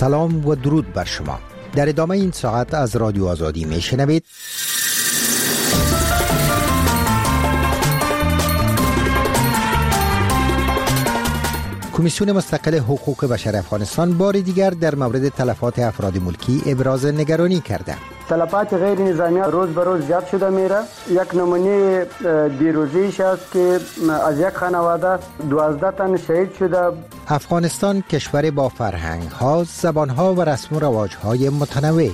سلام و درود بر شما. در ادامه این ساعت از رادیو آزادی میشنوید کمیسیون مستقل حقوق بشر افغانستان بار دیگر در مورد تلفات افراد ملکی ابراز نگرانی کرده. تلفات غیر نظامی روز به روز زیاد شده میره. یک نمونه دیروزیش است که از یک خانواده 12 تن شهید شده. افغانستان کشور با فرهنگ ها، زبان ها و رسم و رواج های متنوع.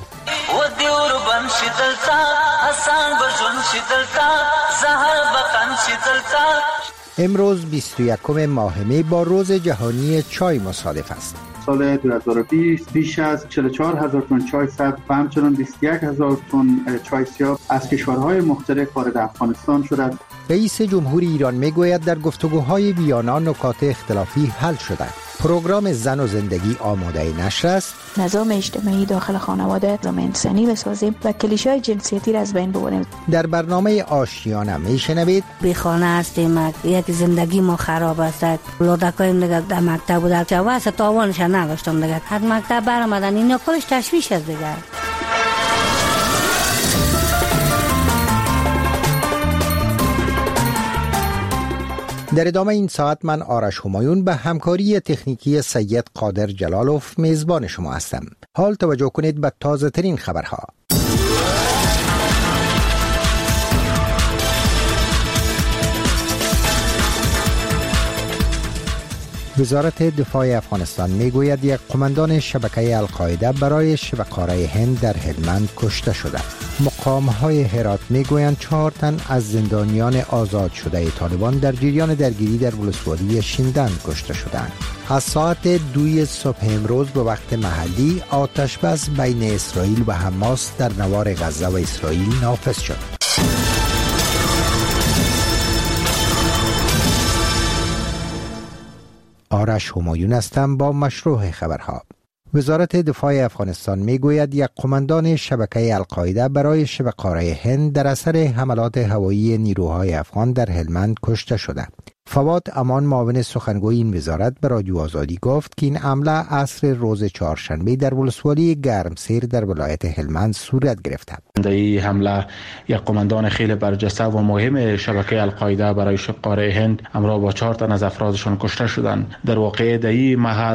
امروز 21 ماه می با روز جهانی چای مصادف است. سال 2020 بیش از 44,000 تن چای سبز و همچنین 21,000 تن چای سیاه از کشورهای مختلف وارد افغانستان شده. رئیس جمهور ایران میگوید در گفتگوهای ویانا نکات اختلافی حل شده. پروگرام زن و زندگی آماده نشر است. نظام اجتماعی داخل خانواده رو انسانی بسازیم و کلیشه‌های جنسیتی را از بین ببریم. در برنامه آشیانه میشنوید بی خانه هستیم، یک زندگی ما خراب است. لودکایم دیگه در مکتب بودن چه واسه تاوانش نداشتم دیگه. حد مکتب برآمدن اینا کلش تشویش است دیگه. در ادامه این ساعت من آرش همایون به همکاری تکنیکی سید قادر جلالوف میزبان شما هستم. حال توجه کنید به تازه ترین خبرها. وزارت دفاع افغانستان میگوید یک قماندان شبکه القاعده برای شبه قاره هند در هلمند کشته شده. مقام‌های هرات میگویند 4 تن از زندانیان آزاد شده طالبان در جریان درگیری در ولسوالی شیندن کشته شدند. از ساعت 2 صبح امروز به وقت محلی آتش بس بین اسرائیل و حماس در نوار غزه و اسرائیل نافذ شد. آرش همایون هستم با مشروع خبرها. وزارت دفاع افغانستان میگوید یک قماندان شبکه القاعده برای شبه قاره هند در اثر حملات هوایی نیروهای افغان در هلمند کشته شده. فواد امان معاون سخنگوی این وزارت به رادیو آزادی گفت که این حمله عصر روز چهارشنبه در ولسوالی گرمسیر در ولایت هلمند صورت گرفته. در این حمله یک قماندان خیلی برجسته و مهم شبکه القاعده برای شبه قاره هند همراه با 4 تن از افرادشان کشته شدند. در واقع در این محل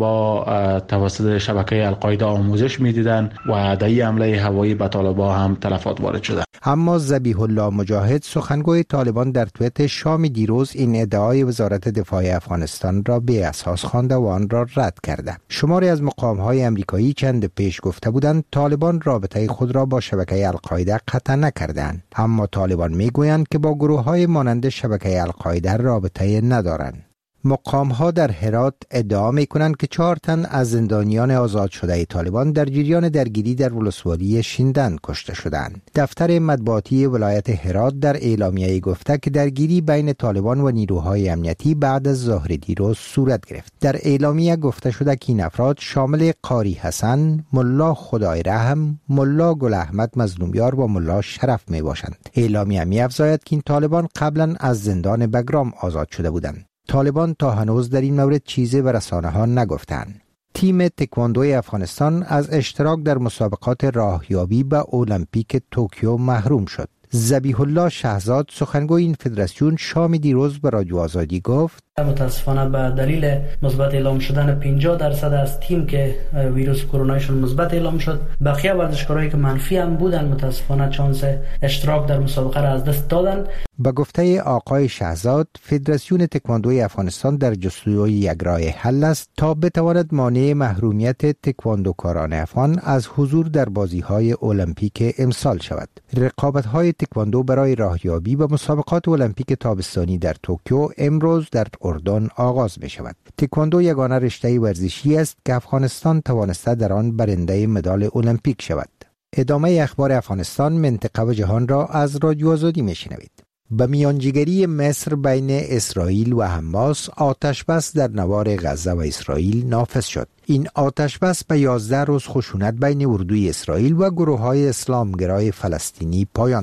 طالبا توسط شبکه القاعده آموزش میدیدند و در این حمله هوایی به طالبا هم تلفات وارد شده. اما ذبیح الله مجاهد سخنگوی طالبان در توییت شام دیروز این ادعای وزارت دفاع افغانستان را بی اساس خوانده و آن را رد کرده. شماری از مقام‌های آمریکایی چند پیش گفته بودند طالبان رابطه خود را با شبکه القاعده قطع نکردند، اما طالبان میگویند که با گروه‌های مانند شبکه القاعده رابطه ندارند. مقام‌ها در هرات ادعا می‌کنند که 4 تن از زندانیان آزاد شده طالبان در جریان درگیری در ولسوالی شیندن کشته شدند. دفتر مطبوعاتی ولایت هرات در اعلامیه‌ای گفته که درگیری بین طالبان و نیروهای امنیتی بعد از ظهر دیروز صورت گرفت. در اعلامیه گفته شده که این افراد شامل قاری حسن، ملا خدای رحم، ملا گل احمد مظلومیار و ملا شرف میباشند. اعلامیه می‌افزاید که این طالبان قبلا از زندان بگرام آزاد شده بودند. طالبان تا هنوز در این مورد چیزی به رسانه‌ها نگفتند. تیم تکواندوی افغانستان از اشتراک در مسابقات راهیابی به المپیک توکیو محروم شد. ذبیح الله شهزاد سخنگوی این فدراسیون شام دیروز به رادیو آزادی گفت متاسفانه به دلیل مثبت اعلام شدن 50% از تیم که ویروس کرونایشون مثبت اعلام شد، بقیه ورزشکارایی که منفی هم بودن متاسفانه چانس اشتراک در مسابقه را از دست دادن. به گفته آقای شهزاد فدراسیون تکواندوی افغانستان در جستجوی یک راه حل است تا بتواند مانع محرومیت تکواندوکاران افغان از حضور در بازی‌های المپیک امسال شود. رقابت‌های تکواندو برای راهیابی به مسابقات المپیک تابستانی در توکیو امروز در اردن آغاز می شود. تکواندو یگانه رشته ورزشی است که افغانستان توانسته در آن برنده مدال المپیک شود. ادامه اخبار افغانستان، منطقه و جهان را از رادیو آزادی می شنوید. به میانجیگری مصر بین اسرائیل و حماس آتش بس در نوار غزه و اسرائیل نافذ شد. این آتش بس به 11 روز خشونت بین اردوی اسرائیل و گروه‌های اسلامگرای فلسطینی پایان داد.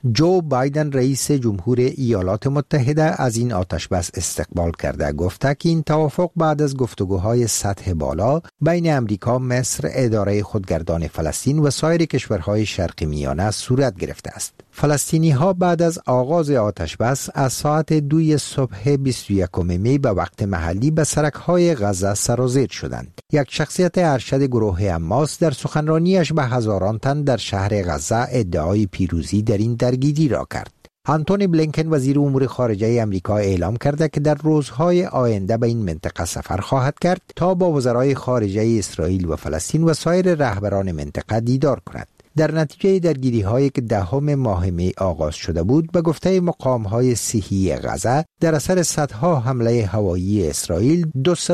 جو بایدن رئیس جمهور ایالات متحده از این آتشبس استقبال کرده. گفته که این توافق بعد از گفتگوهای سطح بالا بین امریکا، مصر، اداره خودگردان فلسطین و سایر کشورهای شرق میانه صورت گرفته است. فلسطینی ها بعد از آغاز آتشبس از ساعت 2 صبح 21 می به وقت محلی به سرک‌های غزه سرازیر شدند. یک شخصیت ارشد گروه حماس در سخنرانیش به هزاران تن در شهر غزه ادعای پیروزی در این درگیری را کرد. آنتونی بلینکن وزیر امور خارجه آمریکا اعلام کرده که در روزهای آینده به این منطقه سفر خواهد کرد تا با وزرای خارجه اسرائیل و فلسطین و سایر رهبران منطقه دیدار کند. در نتیجه درگیری هایی که 10 ماه می آغاز شده بود، به گفته مقام های صحی غزه در اثر صدها حمله هوایی اسرائیل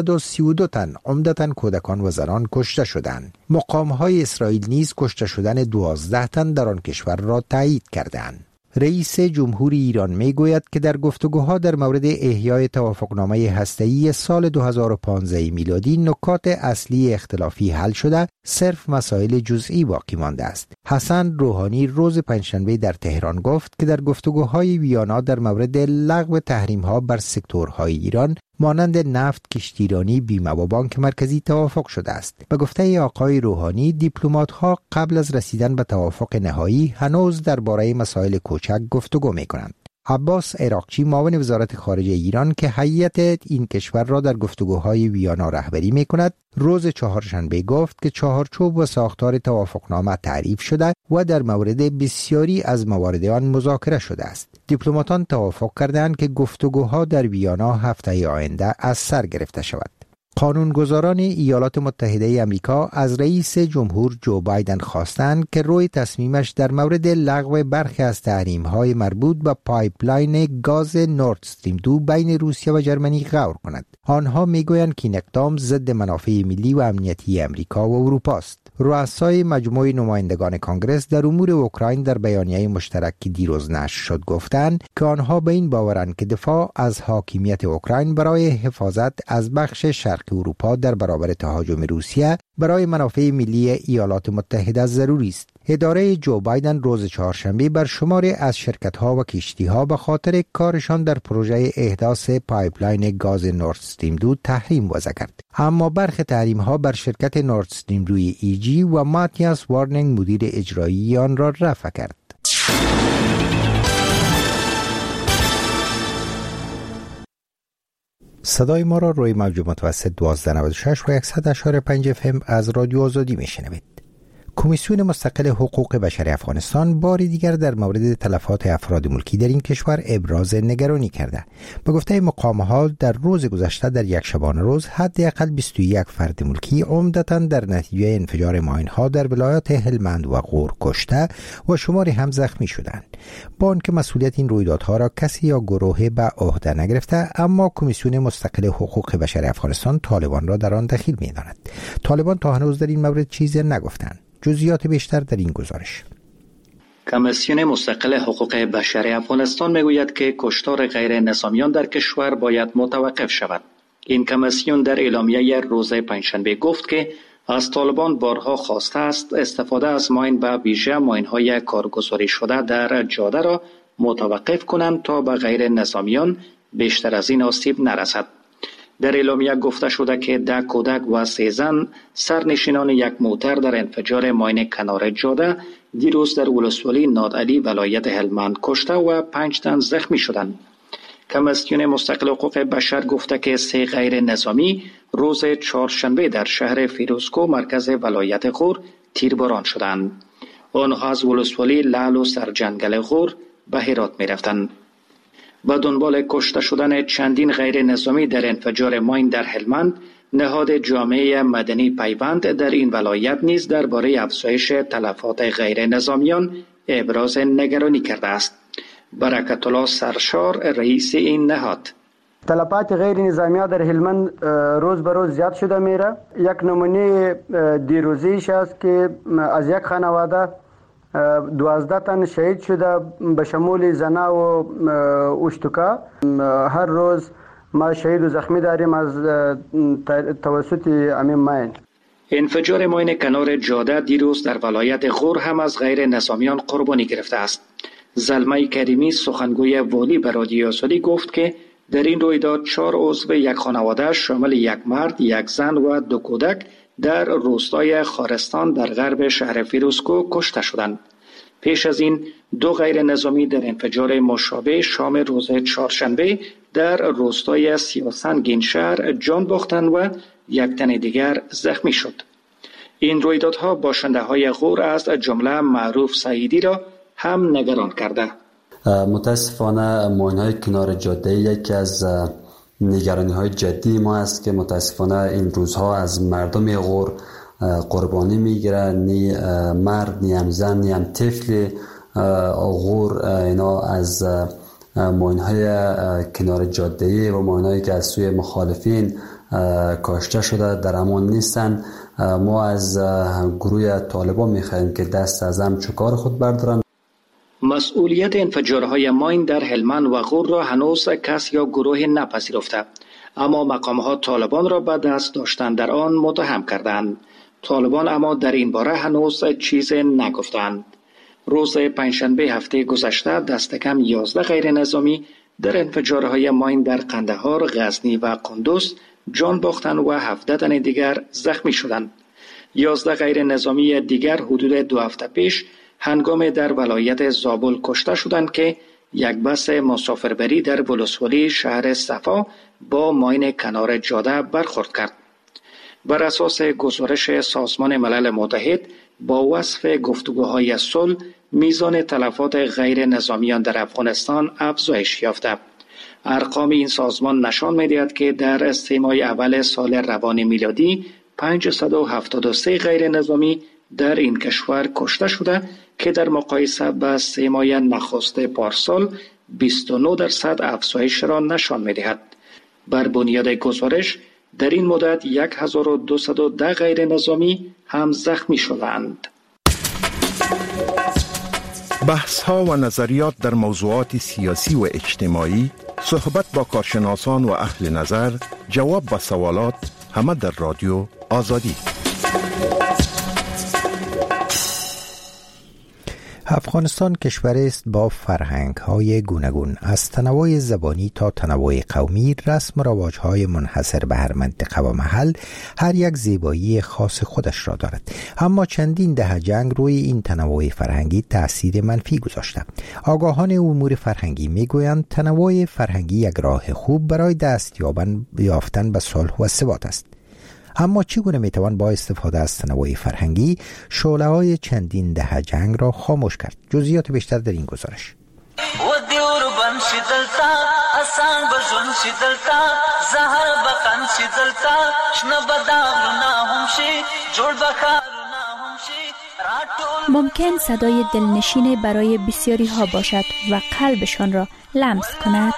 232 تن عمدتاً کودکان و زنان کشته شدند. مقام های اسرائیل نیز کشته شدن 12 تن در آن کشور را تایید کردند. رئیس جمهوری ایران می گوید که در گفتگوها در مورد احیای توافقنامه هسته‌ای سال 2015 میلادی نکات اصلی اختلافی حل شده، صرف مسائل جزئی باقی مانده است. حسن روحانی روز پنجشنبه در تهران گفت که در گفتگوهای ویانا در مورد لغو تحریم‌ها بر سکتورهای ایران مانند نفت، کشتیرانی، بیمه و بانک مرکزی توافق شده است. به گفته آقای روحانی، دیپلمات‌ها قبل از رسیدن به توافق نهایی هنوز درباره مسائل کوچک گفتگو می‌کنند. عباس عراقچی معاون وزارت خارجه ایران که هیئت این کشور را در گفتگوهای ویانا رهبری می‌کند، روز چهارشنبه گفت که چهارچوب و ساختار توافقنامه تعریف شده و در مورد بسیاری از موارد آن مذاکره شده است. دیپلماتان توافق کردند که گفتگوها در ویانا هفته آینده از سر گرفته شود. قانونگذاران ایالات متحده آمریکا از رئیس جمهور جو بایدن خواستند که روی تصمیمش در مورد لغو برخی از تحریم‌های مربوط به پایپلاین گاز نورد استریم 2 بین روسیه و جرمنی غور کند. آنها میگویند که این اقدام ضد منافع ملی و امنیتی آمریکا و اروپا است. رؤسای مجموعه نمایندگان کنگره در امور اوکراین در بیانیه مشترک که دیروز نشر شد گفتند که آنها به این باورند که دفاع از حاکمیت اوکراین برای حفاظت از بخش شرق اروپا در برابر تهاجم روسیه برای منافع ملی ایالات متحده ضروری است. اداره جو بایدن روز چهارشنبه بر شماری از شرکت‌ها و کشتی‌ها به خاطر کارشان در پروژه احداث پایپلاین گاز نورد استریم 2 تحریم وضع کرد. اما برخی تحریم‌ها بر شرکت نورد استریم 2 ایجی و ماتیاس وارنینگ مدیر اجرایی آن را رفع کرد. صدای ما را روی موج متوسط 1296 و 100.5 FM از رادیو آزادی میشنوید. کمیسیون مستقل حقوق بشر افغانستان بار دیگر در مورد تلفات افراد ملکی در این کشور ابراز نگرانی کرده. به گفته مقام‌ها در روز گذشته در یک شبانه روز حداقل 21 فرد ملکی عمدتاً در نتیجه انفجار ماین‌ها در ولایات هلمند و غور کشته و شماری هم زخمی شدند. با آنکه مسئولیت این رویدادها را کسی یا گروهی به عهده نگرفته، اما کمیسیون مستقل حقوق بشر افغانستان طالبان را در آن دخیل می‌داند. طالبان تا هنوز در این مورد چیزی نگفتند. جزئیات بیشتر در این گزارش. کمیسیون مستقل حقوق بشر افغانستان میگوید که کشتار غیر نظامیان در کشور باید متوقف شود. این کمیسیون در اعلامیه روز پنجشنبه گفت که از طالبان بارها خواسته است استفاده از ماین به ویژه ماین‌های کارگزاری شده در جاده را متوقف کنند تا به غیر نظامیان بیشتر از این آسیب نرسد. در اعلامیه گفته شده که 10 کودک و 3 زن سرنشینان یک موتر در انفجار ماین کنار جاده دیروز در ولسوالی نادعلی ولایت هلمند کشته و 5 تن زخمی شدند. کمیسیون مستقل حقوق بشر گفته که 3 غیر نظامی روز چهارشنبه در شهر فیروزکو مرکز ولایت غور تیرباران شدند. آنها از ولسوالی لعل و سرجنگل غور به هرات می رفتند. با دنبال کشته شدن چندین غیر نظامی در انفجار ماین در هلمند، نهاد جامعه مدنی پیوند در این ولایت نیز درباره افزایش تلفات غیر نظامیان ابراز نگرانی کرده است. برکت الله سرشار رئیس این نهاد: تلفات غیر نظامی در هلمند روز به روز زیاد شده میره. یک نمونه دیروزیش است که از یک خانواده 12 تن شهید شده به شمول زنا و اشتکا. هر روز ما شهید و زخمی داریم از توسط امین ماین. انفجار ماین کنار جاده دیروز در ولایت غور هم از غیر نظامیان قربانی گرفته است. زلمه کریمی سخنگوی والی به رادیو آزادی گفت که در این رویداد 4 عضو یک خانواده شامل یک مرد، یک زن و 2 کودک در روستای خارستان در غرب شهر فیروزکوه کشته شدند. پیش از این 2 غیر نظامی در انفجار مشابه شام روز چهارشنبه در روستای سیاسنگین شهر جان باختند و یک تن دیگر زخمی شد. این رویدادها باشنده های غور از جمله معروف سعیدی را هم نگران کرده. متاسفانه ماین‌های کنار جاده یکی از نگرانی‌های جدی ما است که متاسفانه این روزها از مردم غور قربانی میگیره، نی مرد، نی هم زن، نی هم طفل غور اینا از ماین‌های کنار جاده و ماین‌هایی که از سوی مخالفین کاشته شده در امان نیستند. ما از گروه طالبان می‌خواهیم که دست از همچو کار خود بردارند. مسئولیت انفجارهای ماین در هلمند و غور را هنوز کس یا گروه نپذیرفته، اما مقام‌ها طالبان را به دست داشتن در آن متهم کردند. طالبان اما در این باره هنوز چیز نگفتند. روز پنجشنبه هفته گذشته دست کم 11 غیر نظامی در انفجارهای ماین در قندهار، غزنی و قندوز جان باختند و 17 تن دیگر زخمی شدند. 11 غیر نظامی دیگر حدود 2 هفته پیش هنگام در ولایت زابل کشته شدند که یک بس مسافربری در ولسوالی شهر صفا با ماین کنار جاده برخورد کرد. بر اساس گزارش سازمان ملل متحد با وصف گفتگوهای صلح میزان تلفات غیر نظامیان در افغانستان افزایش یافته. ارقام این سازمان نشان می‌دهد که در 3 ماه اول سال روان میلادی 573 غیر نظامی در این کشور کشته شده که در مقایسه با 3 ماه نخست پارسال 29% افزایش را نشان می‌دهد. بر بنیاد گزارش در این مدت 1210 غیر نظامی هم زخمی شدند. بحث‌ها و نظریات در موضوعات سیاسی و اجتماعی، صحبت با کارشناسان و اهل نظر، جواب به سوالات، همه در رادیو آزادی. افغانستان کشوری است با فرهنگ‌های گوناگون، از تنوع زبانی تا تنوع قومی، رسم و رواج‌های منحصر به هر منطقه و محل، هر یک زیبایی خاص خودش را دارد. اما چندین دهه جنگ روی این تنوع فرهنگی تأثیر منفی گذاشته. آگاهان امور فرهنگی می‌گویند تنوع فرهنگی یک راه خوب برای دست یافتن به صلح و ثبات است. اما چگونه میتوان با استفاده از تنوع فرهنگی شعله‌های چندین دهه جنگ را خاموش کرد؟ جزئیات بیشتر در این گزارش. ممکن صدای دلنشین برای بسیاری ها باشد و قلبشان را لمس کند.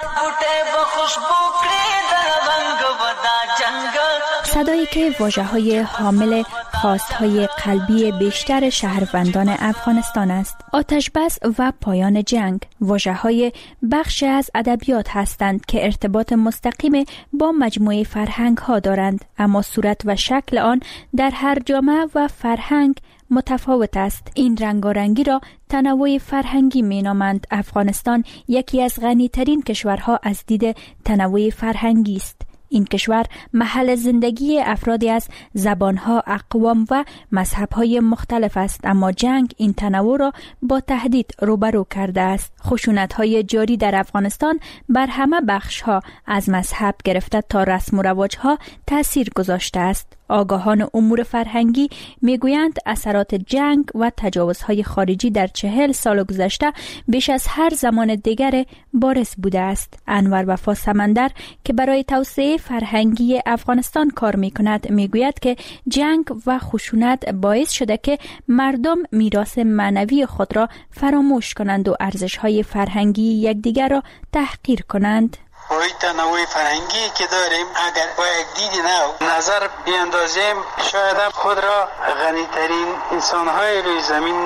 صدایی که واژه‌های حامل خواست‌های قلبی بیشتر شهروندان افغانستان است. آتش بس و پایان جنگ واژه‌های بخش از ادبیات هستند که ارتباط مستقیم با مجموعه فرهنگ‌ها دارند، اما صورت و شکل آن در هر جامعه و فرهنگ متفاوت است. این رنگارنگی را تنوع فرهنگی می‌نامند. افغانستان یکی از غنی‌ترین کشورها از دید تنوع فرهنگی است. این کشور محل زندگی افرادی از زبانها، اقوام و مذهبهای مختلف است، اما جنگ این تنوع را با تهدید روبرو کرده است. خشونت‌های جاری در افغانستان بر همه بخش‌ها از مذهب گرفته تا رسم و رواج‌ها تأثیر گذاشته است. آگاهان امور فرهنگی میگویند اثرات جنگ و تجاوزهای خارجی در 40 سال گذشته بیش از هر زمان دیگر بارز بوده است. انور وفا سمندر که برای توسعه فرهنگی افغانستان کار میکند میگوید که جنگ و خشونت باعث شده که مردم میراث معنوی خود را فراموش کنند و ارزش‌های فرهنگی یکدیگر را تحقیر کنند. وی تنوع فرهنگی که داریم اگر با یک دید نو نظر بیاندازیم شاید خود را غنی‌ترین انسان‌های روی زمین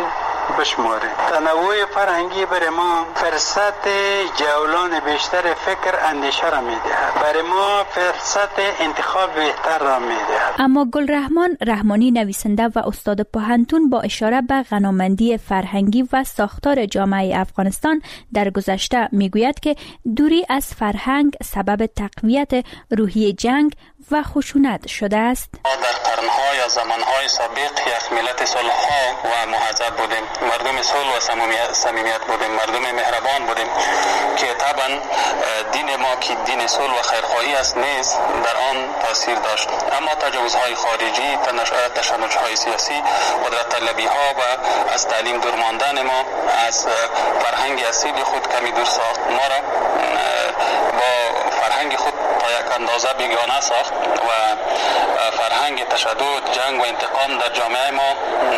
بشماریم. تنوع فرهنگی برای ما فرصت جولان بیشتر فکر اندیشه را میدهد. برای ما فرصت انتخاب بهتر را میدهد. اما گلرحمان رحمانی نویسنده و استاد پوهنتون با اشاره به غنامندی فرهنگی و ساختار جامعه افغانستان در گذشته میگوید که دوری از فرهنگ سبب تقویت روحیه جنگ و خشونت شده است. در قرن‌ها یا زمان‌های سابق یک ملت صلح‌ها و مهذب بودیم، مردم صلح و صمیمیت بودیم، مردم مهربان بودیم که طبعا دین ما که دین صلح و خیرخواهی است نیز در آن تاثیر داشت. اما تجاوزهای خارجی، تشنج‌های سیاسی، قدرت طلبی‌ها و از تعلیم دور ماندن ما از فرهنگ اصیل خود کمی دور ساخت. ما را با فرهنگ خود تا یک اندازه بیگانه ساخت و فرهنگ تشدد، جنگ و انتقام در جامعه ما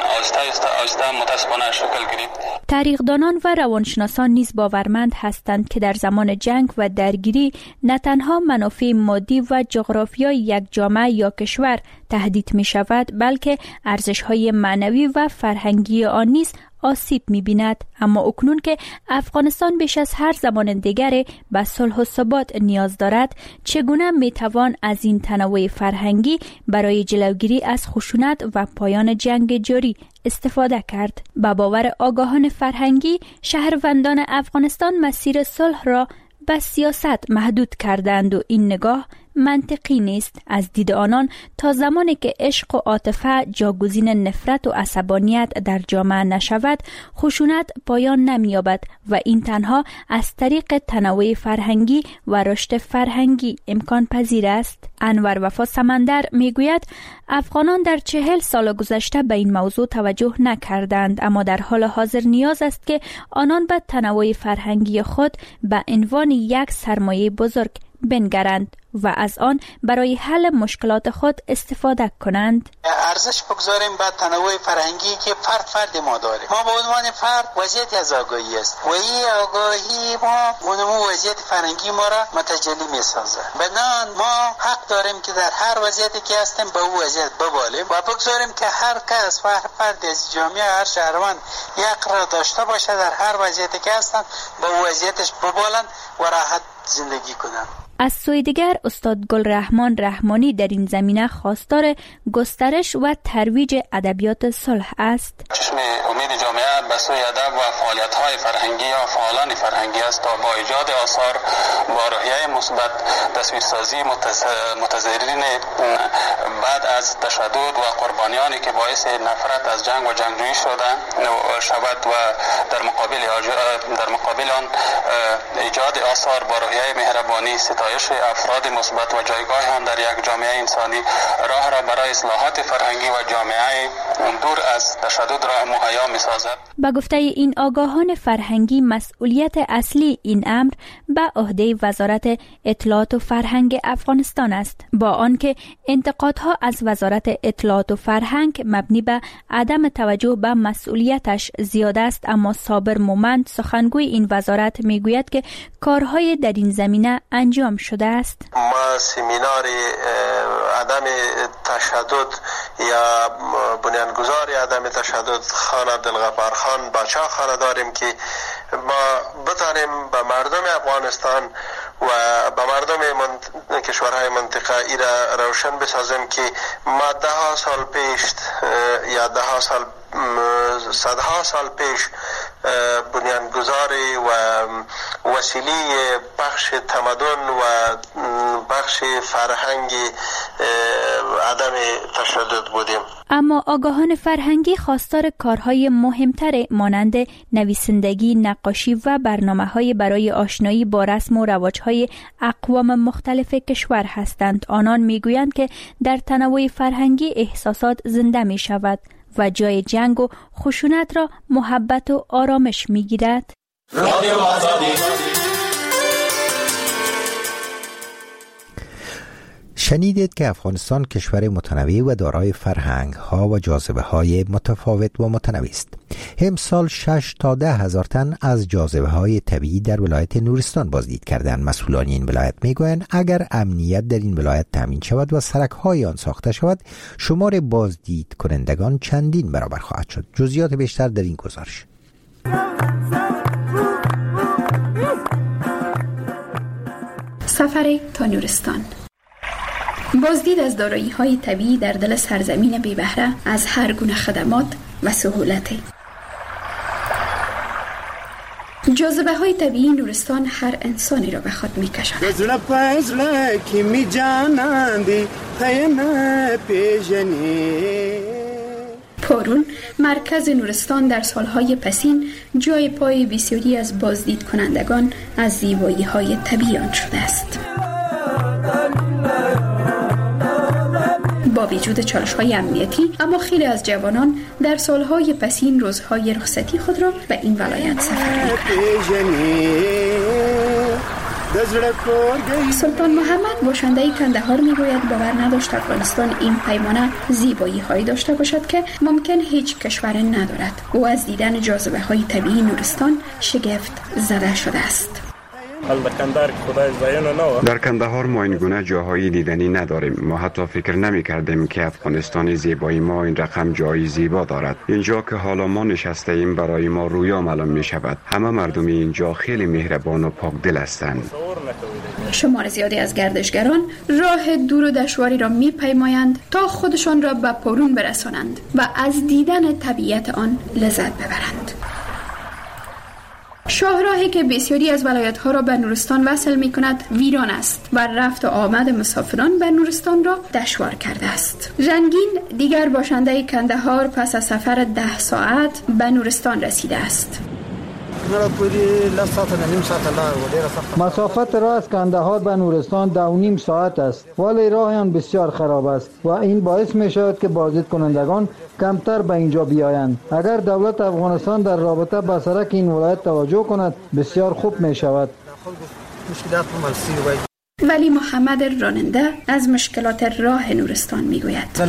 آهسته متاسفانه شکل گرفت. تاریخ‌دانان و روانشناسان نیز باورمند هستند که در زمان جنگ و درگیری نه تنها منافع مادی و جغرافیایی یک جامعه یا کشور تهدید می شود، بلکه ارزش‌های معنوی و فرهنگی آن نیز آسیب می‌بیند. اما اکنون که افغانستان بیش از هر زمان دیگری به صلح و ثبات نیاز دارد، چگونه میتوان از این تنوع فرهنگی برای جلوگیری از خشونت و پایان جنگ جاری استفاده کرد؟ با باور آگاهان فرهنگی، شهروندان افغانستان مسیر صلح را به سیاست محدود کردند و این نگاه منطقی نیست. از دید آنان تا زمانی که عشق و عاطفه جاگزین نفرت و عصبانیت در جامعه نشود، خشونت پایان نمی‌یابد و این تنها از طریق تنوع فرهنگی و رشد فرهنگی امکان پذیر است. انور وفا سمندر میگوید افغانان در 40 سال گذشته به این موضوع توجه نکردند، اما در حال حاضر نیاز است که آنان به تنوع فرهنگی خود به عنوان یک سرمایه بزرگ بنگرند و از آن برای حل مشکلات خود استفاده کنند. ارزش بگذاریم به تنوع فرهنگی که فرد ما داریم. ما به عنوان فرد وضعیت از آگاهی است و این آگاهی ما اونمو وضعیت فرهنگی ما را متجلی می سازه. بنابراین ما حق داریم که در هر وضعیتی که هستیم به اون وضعیت ببالیم و بگذاریم که هر کس و هر فرد از جامعه، هر شهروند یک را داشته باشه در هر وضعیتی که هستن به اون وضعیتش ببالن و راحت زندگی کنن. از سوی دیگر استاد گلرحمان رحمانی در این زمینه خواستار گسترش و ترویج ادبیات صلح است. چشم امید جامعه به سوی ادب و فعالیت‌های فرهنگی یا فعالان فرهنگی است تا با ایجاد آثار با روحیه مثبت، تصویرسازی متضررین بعد از تشدد و قربانیانی که باعث نفرت از جنگ و جنگجویی شود و در مقابل آن ایجاد آثار با روحیه مهربانی، ستایش افراد مثبت و جایگاه آن در یک جامعه انسانی راه را برای اصلاحات فرهنگی و جامعه دور از تشدد را مهیا می‌سازد. با گفته این آگاهان فرهنگی، مسئولیت اصلی این امر به عهده وزارت اطلاعات و فرهنگ افغانستان است، با آنکه انتقادها از وزارت اطلاعات و فرهنگ مبنی به عدم توجه به مسئولیتش زیاد است. اما صابر مومند سخنگوی این وزارت میگوید که کارهای در این زمینه انجام شده است. ما سمینار عدم تشدد یا بنیانگذار عدم تشدد خان عبدالغفار خان باچا خانه داریم که ما بتانیم به مردم افغانستان و به مردم کشورهای منطقه ای را روشن بسازیم که ما ده سال پیش یا صدها سال پیش بنیانگذاری و وسیله بخش تمدن و بخش فرهنگ عدم تشدد بودیم. اما آگاهان فرهنگی خواستار کارهای مهمتر مانند نویسندگی، نقاشی و برنامه‌های برای آشنایی با رسم و رواج‌های اقوام مختلف کشور هستند. آنان میگویند که در تنوع فرهنگی احساسات زنده می شود و جای جنگ و خشونت را محبت و آرامش می گیرد. شنیدید که افغانستان کشور متنوع و دارای فرهنگ ها و جاذبه های متفاوت و متنوع است. امسال 6 تا 10 هزار تن از جاذبه های طبیعی در ولایت نورستان بازدید کردند. مسئولان این ولایت میگویند اگر امنیت در این ولایت تامین شود و سرک های آن ساخته شود، شمار بازدید کنندگان چندین برابر خواهد شد. جزئیات بیشتر در این گزارش. سفر تا نورستان. بازدید از دارایی‌های طبیعی در دل سرزمین بی بهره از هر گونه خدمات و سهولت. جاذبه‌های طبیعی نورستان هر انسانی را به خود می‌کشاند. پارون، مرکز نورستان، در سالهای پسین جای پای بسیاری از بازدید کنندگان از زیبایی‌های طبیعی آن شده است. با وجود چالش‌های امنیتی، اما خیلی از جوانان در سالهای پسین روزهای رخصتی خود را به این ولایت سفر می‌کنند. سلطان محمد باشنده کندهار میگوید باور نداشت افغانستان این پیمانه زیبایی‌هایی داشته باشد که ممکن هیچ کشور ندارد. او از دیدن جاذبه‌های طبیعی نورستان شگفت زده شده است. در کندهار ما این گونه جاهای دیدنی نداریم. ما حتی فکر نمی کردیم که افغانستان زیبایی ما این رقم جایی زیبا دارد. اینجا که حالا ما نشسته ایم برای ما رویا معلوم می شود. همه مردم اینجا خیلی مهربان و پاک دل هستند. شمار زیادی از گردشگران راه دور و دشواری را می پیمایند تا خودشان را به پارون برسانند و از دیدن طبیعت آن لذت ببرند. شاهراهی که بسیاری از ولایت‌ها را به نورستان وصل می‌کند ویران است و رفت و آمد مسافران به نورستان را دشوار کرده است. رنگین دیگر باشنده کندهار پس از سفر 10 ساعت به نورستان رسیده است. مسافت راه از کندهار به نورستان 2.5 ساعت است، ولی راه آن بسیار خراب است و این باعث می شود که بازدید کنندگان کمتر به اینجا بیایند. اگر دولت افغانستان در رابطه با سرک این ولایت توجه کند بسیار خوب می شود. ولی محمد راننده از مشکلات راه نورستان می گوید.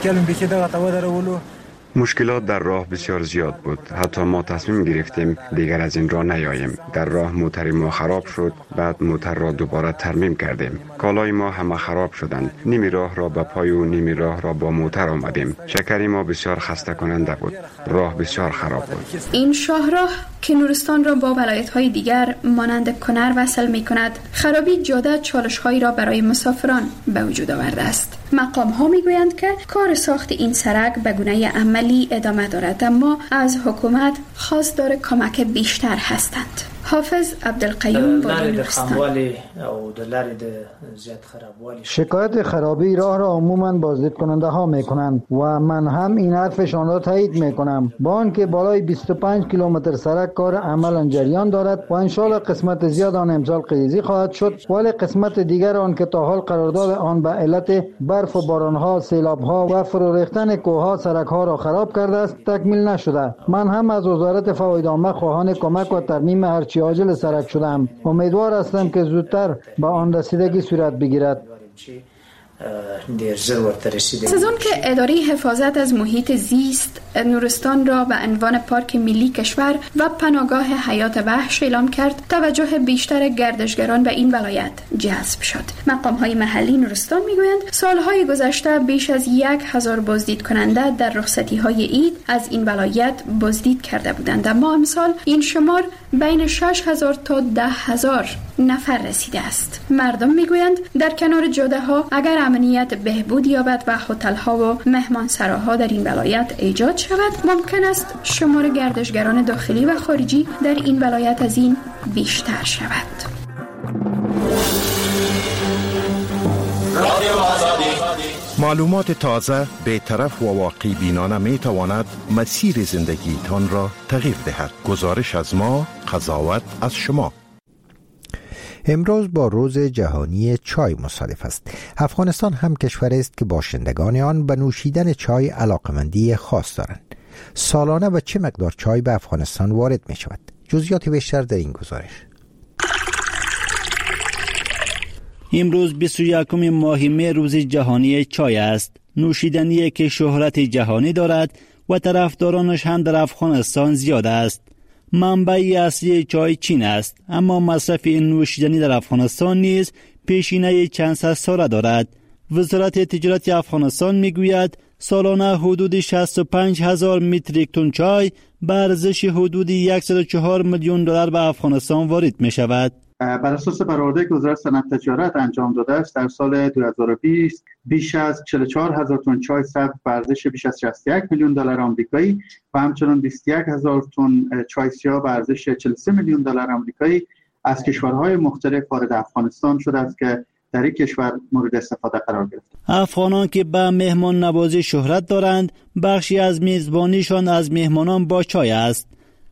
مشکلات در راه بسیار زیاد بود. حتی ما تصمیم گرفتیم دیگر از این راه نیاییم. در راه موتر ما خراب شد، بعد موتر را دوباره ترمیم کردیم. کالای ما همه خراب شدند. نیمی راه را با پای و نیمی راه را با موتر آمدیم. شکری ما بسیار خسته کننده بود. راه بسیار خراب بود. این شاهراه که نورستان را با ولایت‌های دیگر مانند کنر وصل می‌کند، خرابی جاده چالش‌هایی را برای مسافران به وجود آورده است. مقام‌ها می‌گویند که کار ساخت این سرک به گونه عملی ادامه دارد، اما از حکومت خواستار کمک بیشتر هستند. حافظ عبدالقیوم با نورستان. شکایت خرابی راه را عموماً بازدید کننده ها می کنند و من هم این حرفشان را تایید می کنم. با آنکه بالای 25 کیلومتر سرک کار عملاً جریان دارد و انشالله قسمت زیاد آن امسال قیزی خواهد شد، ولی قسمت دیگر آن که تا حال قرارداد آن به علت برف و بارانها، سیلابها و فرو ریختن کوهها سرکها را خراب کرده است تکمیل نشده. من هم از وزارت فوایدامه خواهان کمک و ترمیم هرچی عاجل سرک شدم. امیدوار هستم که زودتر به آن رسیدگی صورت بگیرد. سازون که اداره حفاظت از محیط زیست نورستان را به عنوان پارک ملی کشور و پناهگاه حیات وحش اعلام کرد، توجه بیشتر گردشگران به این ولایت جذب شد. مقام‌های محلی نورستان میگویند سالهای گذشته بیش از 1000 بازدید کننده در رخصتی‌های عید از این ولایت بازدید کرده بودند، اما امسال این شمار بین 6000 تا 10000 نفر رسیده است. مردم میگویند در کنار جاده‌ها اگر امنیت بهبود یابد و هتل‌ها و مهمانسراها در این ولایت ایجاد شود، ممکن است شمار گردشگران داخلی و خارجی در این ولایت از این بیشتر شود. معلومات تازه، بی‌طرف و واقعی بینانه می تواند مسیر زندگی تان را تغییر دهد. گزارش از ما، قضاوت از شما. امروز با روز جهانی چای مصادف است. افغانستان هم کشوری است که باشندگان آن به نوشیدن چای علاقمندی خاص دارند. سالانه و چه مقدار چای به افغانستان وارد می شود؟ جزئیات بیشتر در این گزارش. امروز 21 ماه مه روز جهانی چای است. نوشیدنی که شهرت جهانی دارد و طرفدارانش هم در افغانستان زیاد است. منبع اصلی چای چین است، اما مصرف این نوشیدنی در افغانستان نیز پیشینه چند صد ساله دارد. وزارت تجارت افغانستان میگوید سالانه حدود 65,000 متریک تن چای به ارزش حدود 104 میلیون دلار به افغانستان وارد می شود. بر اساس برآورده که وزارت صنعت تجارت انجام داده است، در سال 2020 بیش از 44,000 تن چای سبز به ارزش بیش از 61 میلیون دلار آمریکایی و همچنین 21,000 تن چای سیاه به ارزش 43 میلیون دلار آمریکایی از کشورهای مختلف وارد افغانستان شده است که در این کشور مورد استفاده قرار گرفت. افغانان که به مهمان نوازی شهرت دارند، بخشی از میزبانیشان از مهمانان با چای است.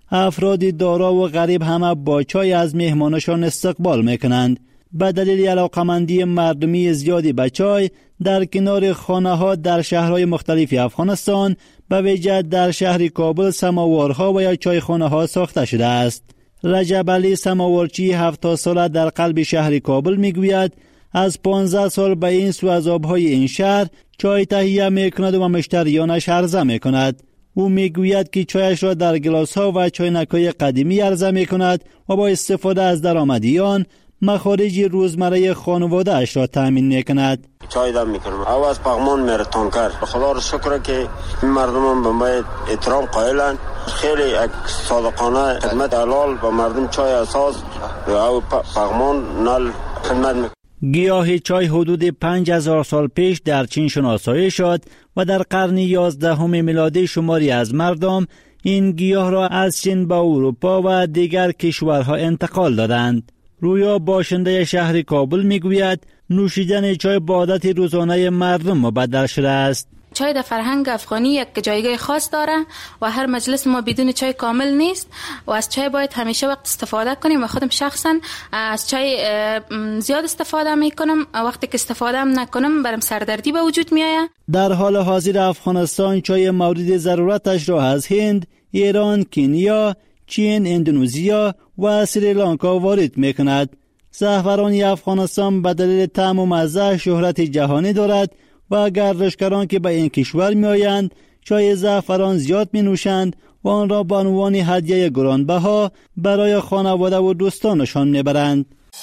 افراد دارا و غریب همه با چای از مهمانشان استقبال میکنند. به دلیل علاقمندی مردمی زیادی به چای، در کنار خانه ها در شهرهای مختلف افغانستان، به ویژه در شهر کابل سماوارها و یا چایخانه ها ساخته شده است. رجب علی سماوارچی 70 ساله در قلب شهر کابل میگوید از 15 سال به این سو از آبهای این شهر چای تهیه میکند و مشتریانش عرضه میکند. او میگوید که چایش را در گلاس ها و چاینک‌های قدیمی عرضه میکند و با استفاده از درآمدی آن مخارج روزمره خانواده اش را تامین میکند. چای دم میکنم او از پغمان میره تانکر. خدا رو شکر که این مردم به ما احترام قائلن. خیلی صادقانه خدمت حلال به مردم چای اساس و او پغمان نل خدمت میکنه. گیاه چای حدود 5000 سال پیش در چین شناسایی شد و در قرن 11 میلادی شماری از مردم این گیاه را از چین به اروپا و دیگر کشورها انتقال دادند. رویا باشنده شهر کابل میگوید نوشیدن چای به عادت روزانه مردم مبدل شده است. چای در فرهنگ افغانی یک جایگاه خاص داره و هر مجلس ما بدون چای کامل نیست و از چای باید همیشه وقت استفاده کنیم و خودم شخصا از چای زیاد استفاده میکنم. وقتی که استفاده نکنم برام سردردی به وجود میآید. در حال حاضر افغانستان چای مورد ضرورتش را از هند، ایران، کنیا، چین، اندونزیا و سریلانکا وارد میکند. زعفران افغانستان به دلیل طعم و مزه شهرت جهانی دارد و گردشگران که به این کشور می آیند چای زعفران زیاد می نوشند و آن را به عنوان هدیه گرانبها برای خانواده و دوستانشان می برند.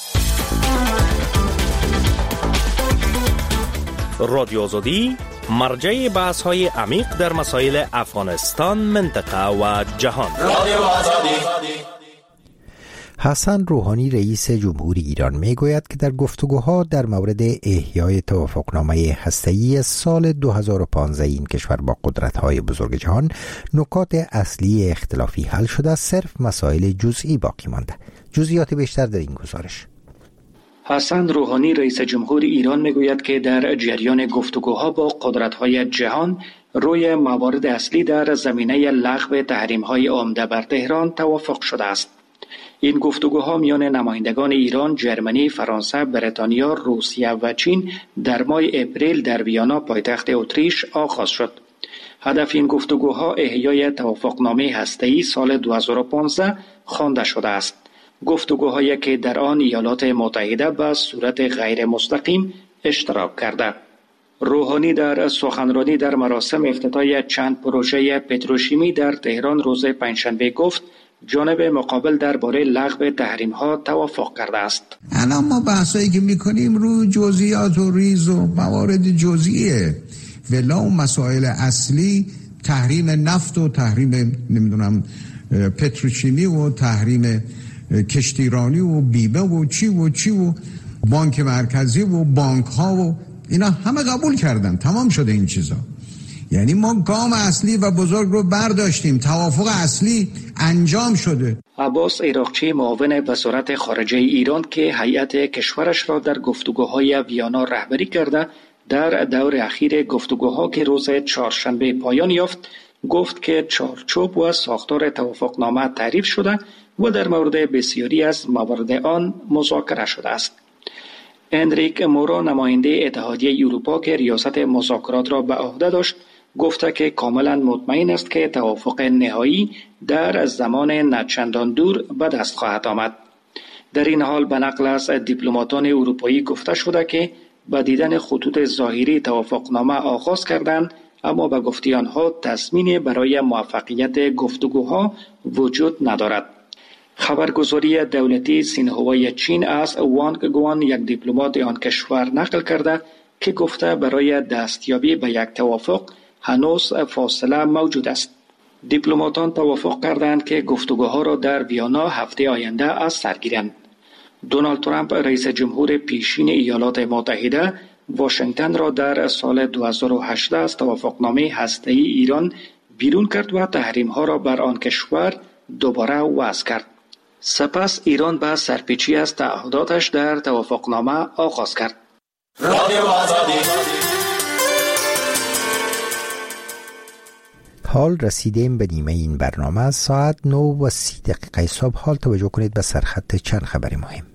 رادیو آزادی مرجع بحث های عمیق در مسائل افغانستان، منطقه و جهان. رادیو آزادی. حسن روحانی رئیس جمهوری ایران میگوید که در گفتگوها در مورد احیای توافقنامه هسته‌ای سال 2015 این کشور با قدرت‌های بزرگ جهان نکات اصلی اختلافی حل شده، صرف مسائل جزئی باقی مانده. جزئیات بیشتر در این گزارش. حسن روحانی رئیس جمهوری ایران میگوید که در جریان گفتگوها با قدرت‌های جهان روی موارد اصلی در زمینه لغو تحریم‌های عمده بر تهران توافق شده است. این گفتگوها میان نمایندگان ایران، جرمنی، فرانسه، بریتانیا، روسیه و چین در ماه اپریل در ویانا پایتخت اتریش آغاز شد. هدف این گفتگوها احیای توافقنامه هسته‌ای سال 2015 خوانده شده است. گفتگوهایی که در آن ایالات متحده به صورت غیر مستقیم اشتراک کرده. روحانی در سخنرانی در مراسم افتتاحیه چند پروژه پتروشیمی در تهران روز پنجشنبه گفت جانب مقابل درباره لغو تحریم‌ها توافق کرده است. الان ما بحثایی که می‌کنیم روی جزئیات و ریز و موارد جزئیه. ولی اون مسائل اصلی تحریم نفت و تحریم پتروشیمی و تحریم کشتیرانی و بیمه و چی و بانک مرکزی و بانک‌ها و اینا همه قبول کردن. تمام شده این چیزا. یعنی ما گام اصلی و بزرگ رو برداشتیم، توافق اصلی انجام شده. عباس عراقچی معاون وزارت خارجه ایران که هیئت کشورش را در گفتگوهای ویانا رهبری کرده در دور اخیر گفتگوها که روز چهارشنبه پایان یافت گفت که چارچوب و ساختار توافقنامه تعریف شده و در مورد بسیاری از موارد آن مذاکره شده است. انریک مورا نماینده اتحادیه اروپا که ریاست مذاکرات را به عهده داشت گفته که کاملا مطمئن است که توافق نهایی در زمان نچندان دور به دست خواهد آمد. در این حال به نقل از دیپلماتان اروپایی گفته شده که با دیدن خطوط ظاهری توافقنامه آغاز کردند، اما به گفته آنها تصمیمی برای موفقیت گفتگوها وجود ندارد. خبرگزاری دولتی سینهوای چین از وانگ گوان، یک دیپلمات آن کشور، نقل کرده که گفته برای دستیابی به یک توافق هنوز فاصله موجود است. دیپلماتان توافق کردند که گفتگوها را در ویانا هفته آینده از سر گیرند. دونالد ترامپ رئیس جمهور پیشین ایالات متحده واشنگتن را در سال 2018 از توافقنامه هسته‌ای ایران بیرون کرد و تحریم‌ها را بر آن کشور دوباره وضع کرد. سپس ایران به سرپیچی از تعهداتش در توافقنامه آغاز کرد. حال رسیدیم به نیمه این برنامه. از ساعت 9:30 صبح حال توجه کنید به سرخط چند خبر مهم.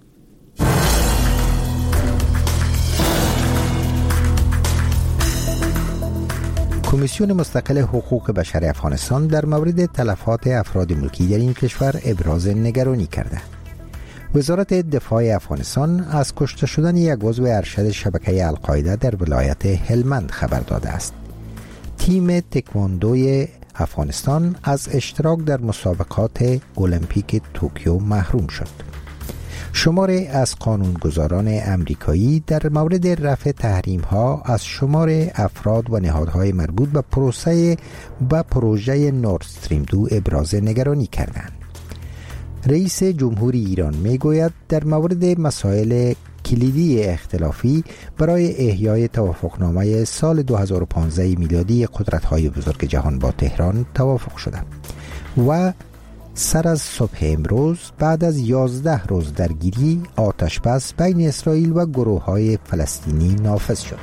کمیسیون مستقل حقوق بشر افغانستان در مورد تلفات افراد ملکی در این کشور ابراز نگرانی کرده. وزارت دفاع افغانستان از کشته شدن یک عضو ارشد شبکه القاعده در ولایت هلمند خبر داده است. تیم تکواندوی افغانستان از اشتراک در مسابقات المپیک توکیو محروم شد. شماری از قانونگذاران امریکایی در مورد رفع تحریم‌ها از شمار افراد و نهادهای مربوط به پروژه نورد استریم 2 ابراز نگرانی کردند. رئیس جمهوری ایران میگوید در مورد مسائل کلیدی اختلافی برای احیای توافقنامه سال 2015 میلادی قدرت‌های بزرگ جهان با تهران توافق شده و سر از صبح امروز بعد از 11 روز درگیری آتش‌بس بین اسرائیل و گروه‌های فلسطینی نافذ شد.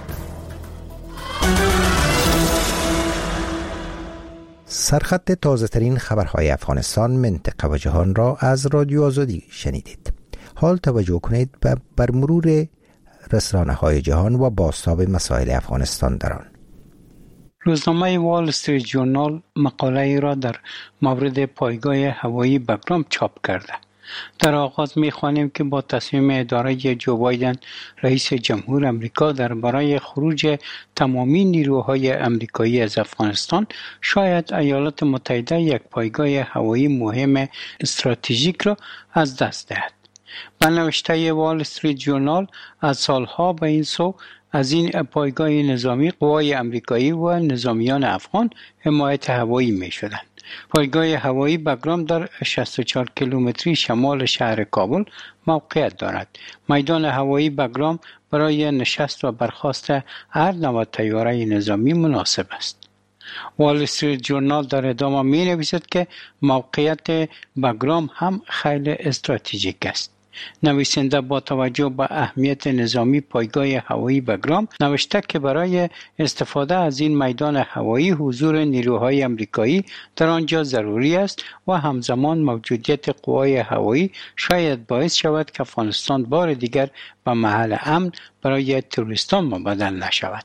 سرخط تازه‌ترین خبرهای افغانستان، منطقه و جهان را از رادیو آزادی شنیدید. حال توجه کنید بر مرور رسانه‌های جهان و بازتاب مسائل افغانستان در آن. روزنامه وال استریت جورنال مقاله ای را در مورد پایگاه هوایی بگرام چاپ کرده. در آغاز می‌خوانیم که با تصمیم اداره جو بایدن رئیس جمهور امریکا درباره خروج تمامی نیروهای امریکایی از افغانستان، شاید ایالات متحده یک پایگاه هوایی مهم استراتژیک را از دست دهد. به نوشته وال استریت جورنال از سالها به این سو از این پایگاه نظامی قوای امریکایی و نظامیان افغان حمایت هوایی می شدند. پایگاه هوایی بگرام در 64 کیلومتری شمال شهر کابل موقعیت دارد. میدان هوایی بگرام برای نشست و برخاست هر نوع طیاره نظامی مناسب است. وال استریت جورنال در ادامه می نویسد که موقعیت بگرام هم خیلی استراتژیک است. نویسنده با توجه به اهمیت نظامی پایگاه هوایی بگرام نوشته که برای استفاده از این میدان هوایی حضور نیروهای امریکایی در آنجا ضروری است و همزمان موجودیت قوای هوایی شاید باعث شود که افغانستان بار دیگر به محل امن برای تروریستان مبدل نشود.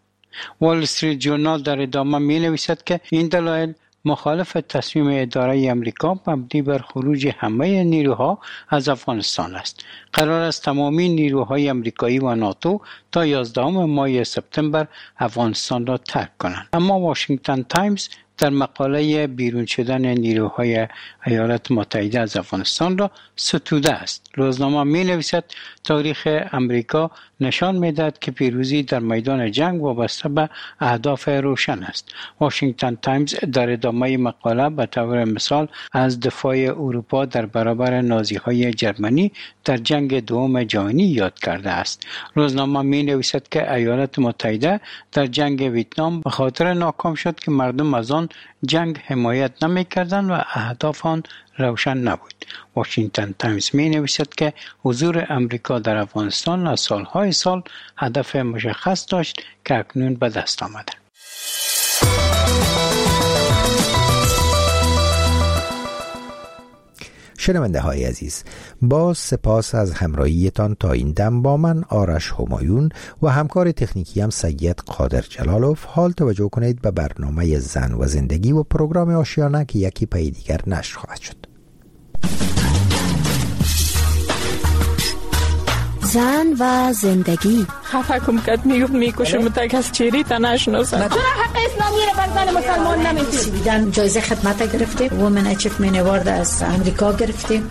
وال استریت جورنال در ادامه می نویسد که این دلایل مخالف تصمیم اداره امریکا مبنی بر خروج همه نیروها از افغانستان است. قرار است تمامی نیروهای امریکایی و ناتو تا 11 ماه سپتامبر افغانستان را ترک کنند. اما واشنگتن تایمز در مقاله بیرون شدن نیروهای ایالات متحده از افغانستان را ستوده است. روزنامه می نویسد تاریخ امریکا نشان می دهد که پیروزی در میدان جنگ وابسته به اهداف روشن است. واشنگتن تایمز در ادامه مقاله به طور مثال از دفاع اروپا در برابر نازیهای جرمنی در جنگ دوم جهانی یاد کرده است. روزنامه می نویسد که ایالات متحده در جنگ ویتنام به خاطر ناکام شد که مردم از آن جنگ حمایت نمی کردند و اهداف آن روشن نبود. واشنگتن تایمز می نویسد که حضور امریکا در افغانستان از سالهای سال هدف مشخص داشت که اکنون به دست آمده. شنونده های عزیز، با سپاس از همراهیتان تا این دم با من آرش همایون و همکار تکنیکی هم سید قادر جلالوف. حال توجه کنید به برنامه زن و زندگی و پروگرام آشیانه که یکی پی دیگر نشر خواهد شد. زن و زندگی. خفه کم کد میکشم تا کس چیری تا نشناسم. چرا حق اسلامی رو بر زن مسلمان نمیدید؟ سویدن جایزه خدمت گرفتیم، وومن اچیومنت اوارد از امریکا گرفتیم.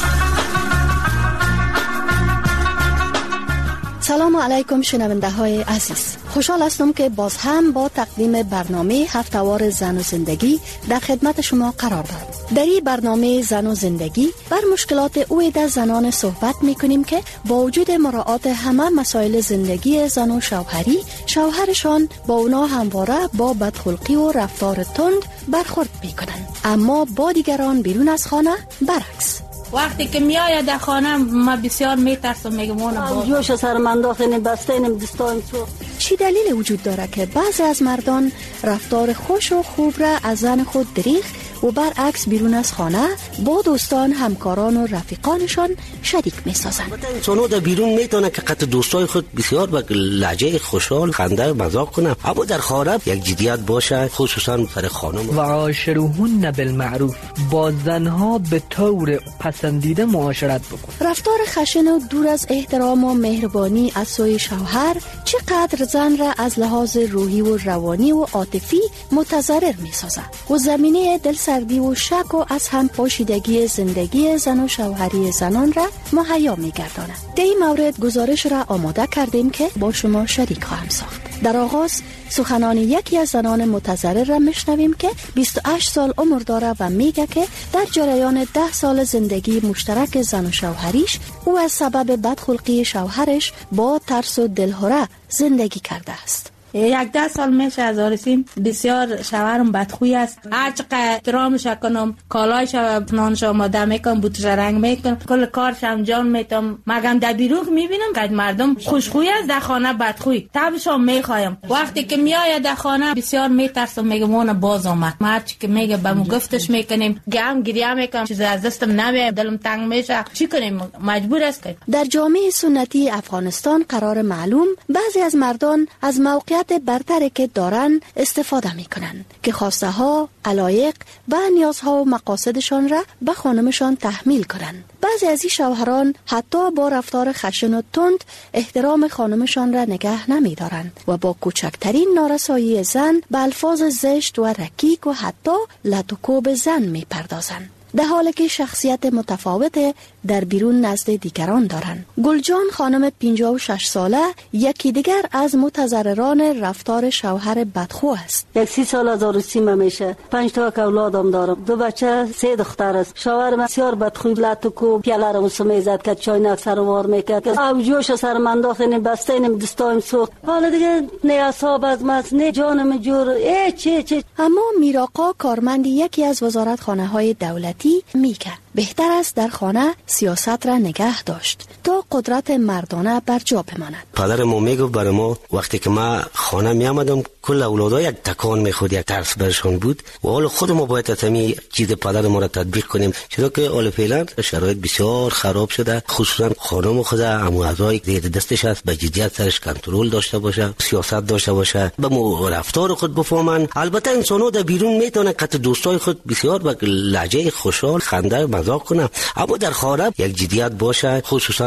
سلام علیکم شنونده های عزیز، خوشحال هستم که باز هم با تقدیم برنامه هفته‌وار زن و زندگی در خدمت شما قرار دارم. در این برنامه زن و زندگی بر مشکلات عویده زنان صحبت می کنیم که با وجود مراعات همه مسائل زندگی زن و شوهری، شوهرشان با اونا همواره با بدخلقی و رفتار تند برخورد می کنند، اما با دیگران بیرون از خانه برعکس. وقتی که میآید در خانه ما بسیار میترسم، میگم اون جوش سر من داخل بستین دستایم تو. چی دلیل وجود داره که بعضی از مردان رفتار خوش و خوب را از زن خود دریغ و برعکس بیرون از خانه با دوستان، همکاران و رفیقانشان شریک میسازند؟ انسان‌ها در بیرون میتونه که قط دوستای خود بسیار با لهجه خوشحال خنده مذاق کنه، اما در خانه یک جدیت باشه، خصوصا سر خانم. و عاشروهن بالمعروف، با زنها به طور پسندیده معاشرت بکن. رفتار خشن و دور از احترام و مهربانی از سوی شوهر چقدر زن را از لحاظ روحی و روانی و عاطفی متضرر میسازد و زمینه دلسردی و شک و از هم پاشیدگی زندگی زن و شوهری زنان را مهیا می‌گرداند. در این مورد گزارش را آماده کردیم که با شما شریک خواهم ساخت. در آغاز سخنان یکی از زنان متضرر را میشنویم که 28 سال عمر داره و میگه که در جریان 10 سال زندگی مشترک زن و شوهریش او از سبب بدخلقی شوهرش با ترس و دلهره زندگی کرده است. 10 سال میشه از آرسیم، بسیار شوهرم بدخوی است. هر چقدر احترامش کنم، کالایش نانش آماده میکنم، بوتش رنگ میکنم، کل کارش انجام میدم، مگم در بیرون میبینم که مردم خوشخوی است، در خانه بدخوی. تبشم میخوایم. وقتی که میآید در خانه بسیار میترسم، میگم اون باز آمد. هرچی که میگه بهمون گفتش میکنیم، گریه میکنم، چیزی از دستم نمیاد، دلم تنگ میشه. چی کنیم؟ مجبور است. در جامعه سنتی افغانستان قرار معلوم بعضی از مردان از موقعیت برتری که دارن استفاده میکنن که خواسته ها، علایق و نیازها و مقاصدشان را به خانمشان تحمیل کنن. بعضی از این شوهران حتی با رفتار خشن و تند احترام خانمشان را نگه نمیدارند و با کوچکترین نارسایی زن به الفاظ زشت و رکیک و حتی لط و کوب زن میپردازند، در حالی که شخصیت متفاوت در بیرون نزد دیگران دارند. گلجان خانم 56 ساله یکی دیگر از متضرران رفتار شوهر بدخو است. 30 سال از عروسیم میشه، 5 تا اولادم دارم، 2 بچه، 3 دختر است. شوهرم بسیار بدخو، لط و کوب، پیاله رو میزد که چای سر وار میکرد، او جوش سر من داخل بستین دستایم سوخت. حالا دیگه نه اعصاب از مس، نه جانم جور، چه. اما میراقا کارمند یکی از وزارتخانه های دولتی میگه بهتر است در خانه سیاست را نگه داشت تا قدرت مردانه بر جا بماند. پدر ما میگفت برای ما وقتی که ما خانه می آمدم کل اولادها یک تکان میخورد، یک ترس برشان بود و حالا خود ما باید تمی چیز پدر ما را تطبیق کنیم، چرا که حالا فعلا شرایط بسیار خراب شده، خصوصا خانم خود اموالای زیر دستش است، به جدیت سرش کنترل داشته باشه، سیاست داشته باشه، به مو رفتار خود بفهمن. البته انسان‌ها در بیرون میتونه قط دوستای خود بسیار با لهجه خوشحال خنده مذاق کنه، اما در خانه یک جدیت باشه، خصوصا